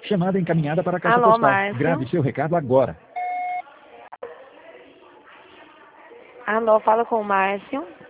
Chamada encaminhada para a caixa Alô, postal. Márcio? Grave seu recado agora. Alô, fala com o Márcio.